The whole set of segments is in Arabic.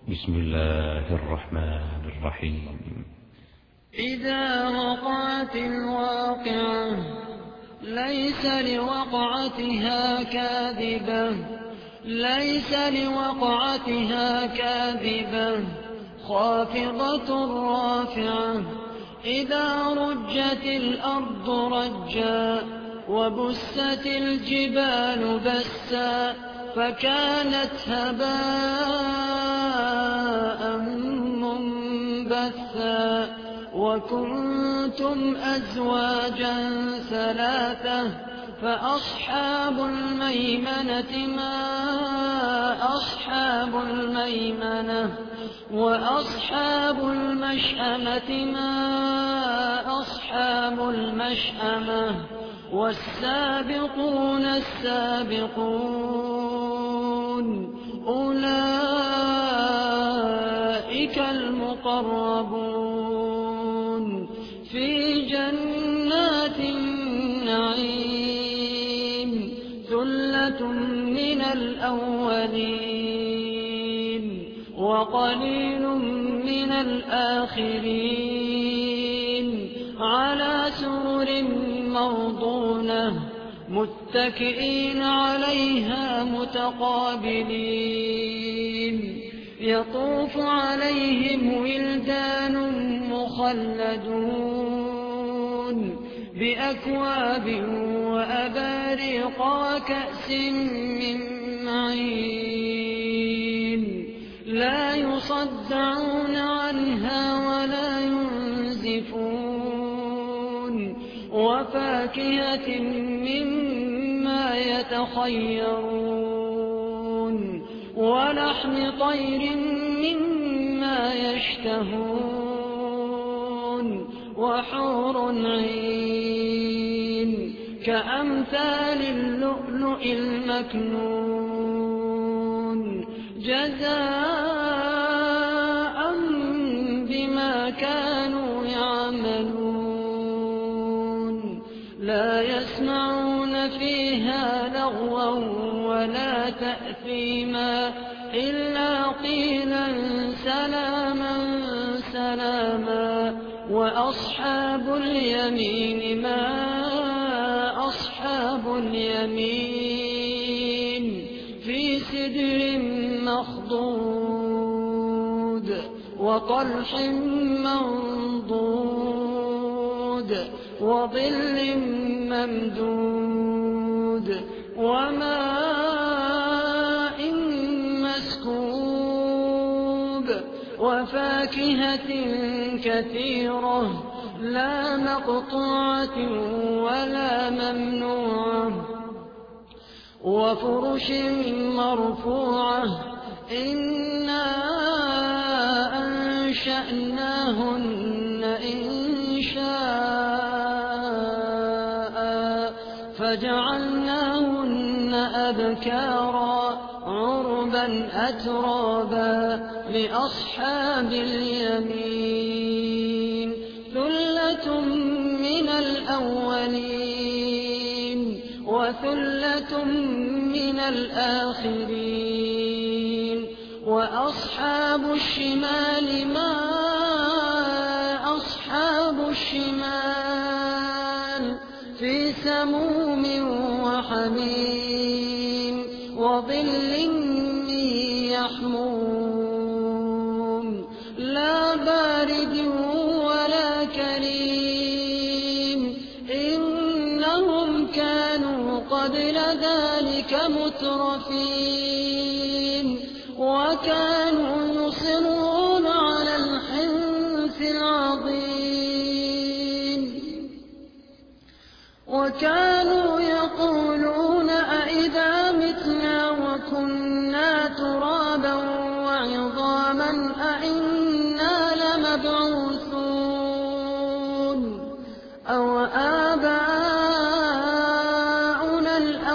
بسم الله الرحمن الرحيم. إذا وقعت الواقعة ليس لوقعتها كاذبة خافضة رافعة. إذا رجت الأرض رجا وبست الجبال بسا فكانت هباء منبثا. وكنتم أزواجا ثلاثة فأصحاب الميمنة ما أصحاب الميمنة وأصحاب المشأمة ما أصحاب المشأمة. والسابقون السابقون أولئك المقربون في جنات النعيم. ثلة من الأولين وقليل من الآخرين. على سرر موضونة متكئين عليها متقابلين. يطوف عليهم ولدان مخلدون بأكواب وأباريق وكأس من معين. لا يصدعون عنها ولا ينزفون. وفاكهة مما يتخيرون ولحم طير مما يشتهون. وحور عين كأمثال اللؤلؤ المكنون جزاء بما كانوا يعملون. لا يسمعون فيها لغوا ولا تأثيما إلا قيلا سلاما سلاما. وأصحاب اليمين ما أصحاب اليمين في سدر مخضود وطلح منضود وظل ممدود وماء مسكوب. وفاكهة كثيرة لا مقطوعة ولا ممنوعة. وفرش مرفوعة إنا أنشأناهن إنشاء فجعلناهن أبكارا عربا أترابا لأصحاب اليمين. ثلة من الأولين وثلة من الآخرين. وأصحاب الشمال ما أصحاب الشمال في سموم وحميم وظل من يحموم لا بارد ولا كريم. إنهم كانوا قبل ذلك مترفين وكانوا يصرون على الحنث العظيم. وكانوا يقولون أئذا متنا وكنا ترابا وعظاما أئنا لمبعوثون أو آباؤنا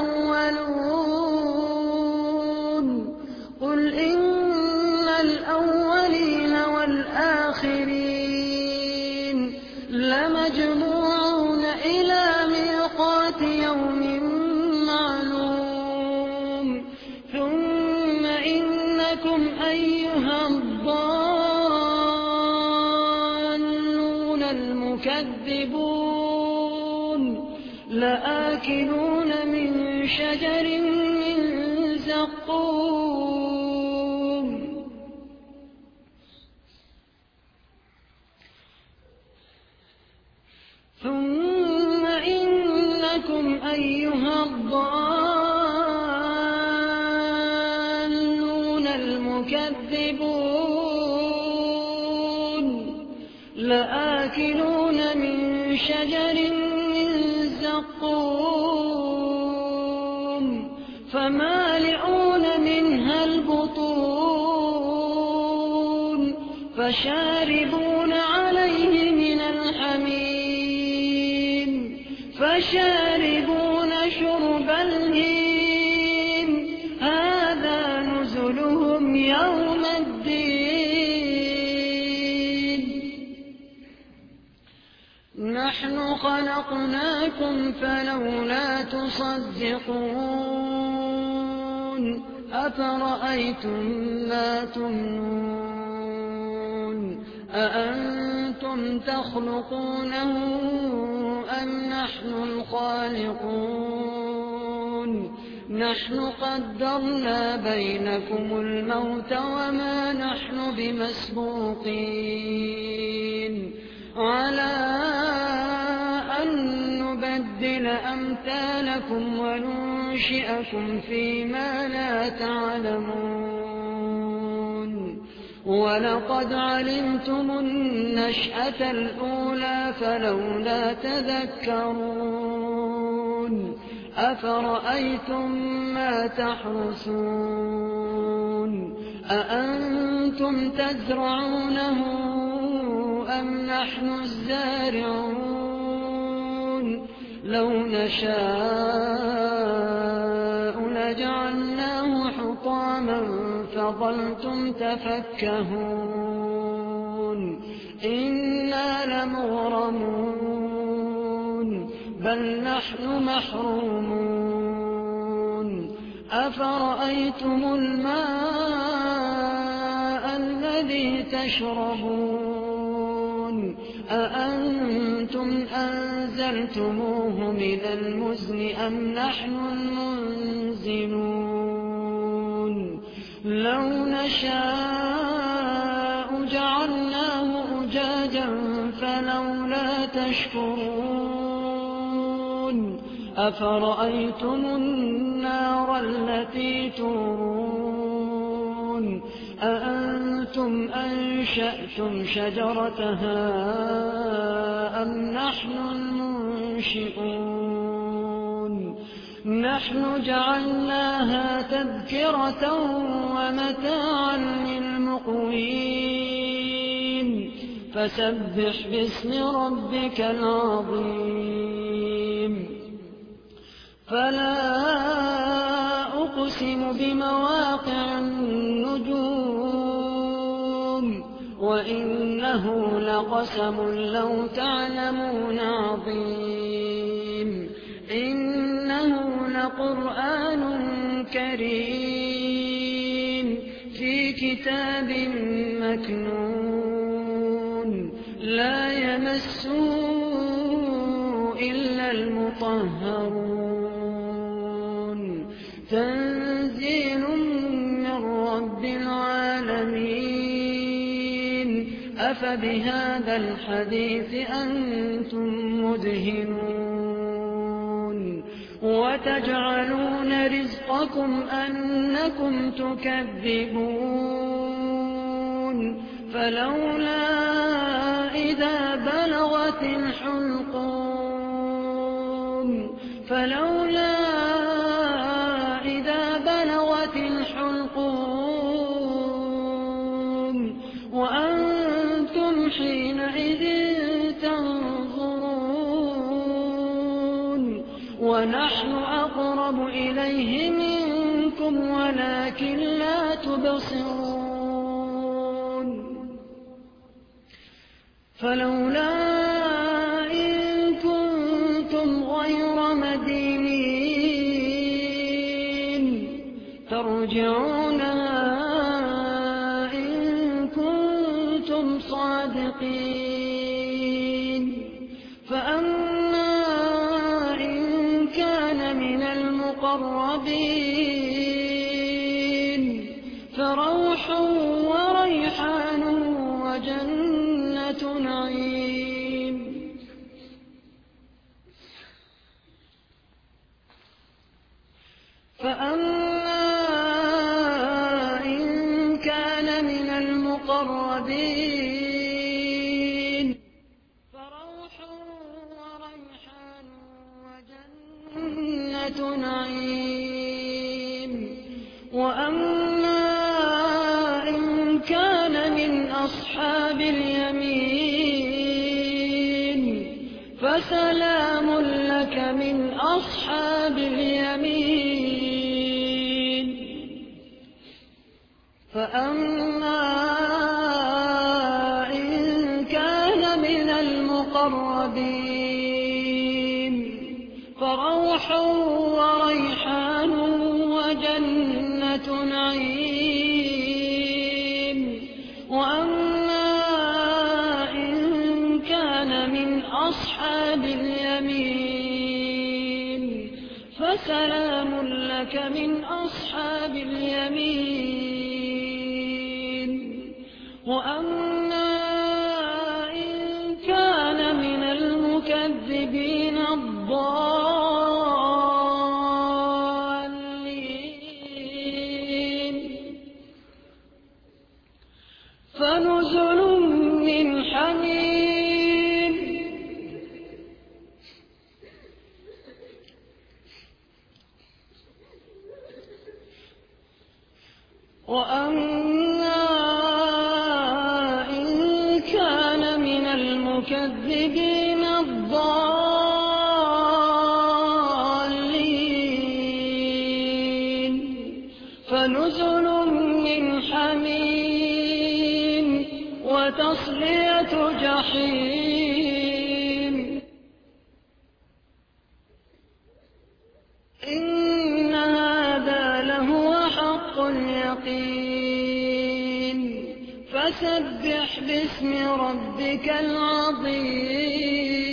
الأولون. قل إن الأولين والآخرين لمجموعون إلى ميقات يوم معلوم. ثم إنكم أيها أيها الضالون المكذبون لآكلون من شجر من زقوم ثم إنكم أيها الضالون المكذبون لآكلون من شجر من زقوم فمالئون منها البطون فشاربون عليه من الحميم فشاربون شرب الهيم هذا نزلهم يوم الدين نحن خلقناكم فلولا تصدقون أفرأيتم ما تمنون أأنتم تخلقونه أم نحن الخالقون نحن قدرنا بينكم الموت وما نحن بمسبوقين على أن نبدل أمثالكم وننشئكم فيما لا تعلمون ولقد علمتم النشأة الأولى فلولا تذكرون أفرأيتم ما تحرثون أأنتم تزرعونه أم نحن الزارعون لو نشاء لجعلناه حطاما فظلتم تفكهون إنا لمغرمون بل نحن محرومون أفرأيتم الماء الذي تشربون أأنتم أنزلتموه من المزن أم نحن المنزلون لو نشاء جعلناه أجاجا فلولا تشكرون أفرأيتم النار التي تورون أأنتم أنشأتم شجرتها أم نحن المنشئون نحن جعلناها تذكرة ومتاعا للمقوين فسبح باسم ربك العظيم فلا أقسم بمواقع النجوم وإنه لقسم لو تعلمون عظيم إنه لقرآن كريم في كتاب مكنون لا يمسه إلا المطهرون تنزيل من رب العالمين أفبهذا الحديث أنتم مدهنون وتجعلون رزقكم أنكم تكذبون فلولا إذا بلغت الحلقوم وأنتم حينئذ تنظرون ونحن أقرب إليه منكم ولكن لا تبصرون فلولا إن كنتم غير مدينين ترجعونها إن صادقين فأما إن كان من المقربين فروح وريحان وجنة نعيم فأما إن كان من المقربين فروح وريحان وجنة نعيم وأما إن كان من أصحاب اليمين فسلام لك من أصحاب اليمين فأما إن كان من المقربين فروح وريحان وجنة نعيم وأما إن كان من أصحاب اليمين فسلام لك من أصحاب اليمين وأما إن كان من المكذبين الضالين فنزل من حميم وأما إن كان من المكذبين الضالين فنزل من حميم وتصلية جحيم إن هذا لهو حق اليقين فسبح باسم ربك العظيم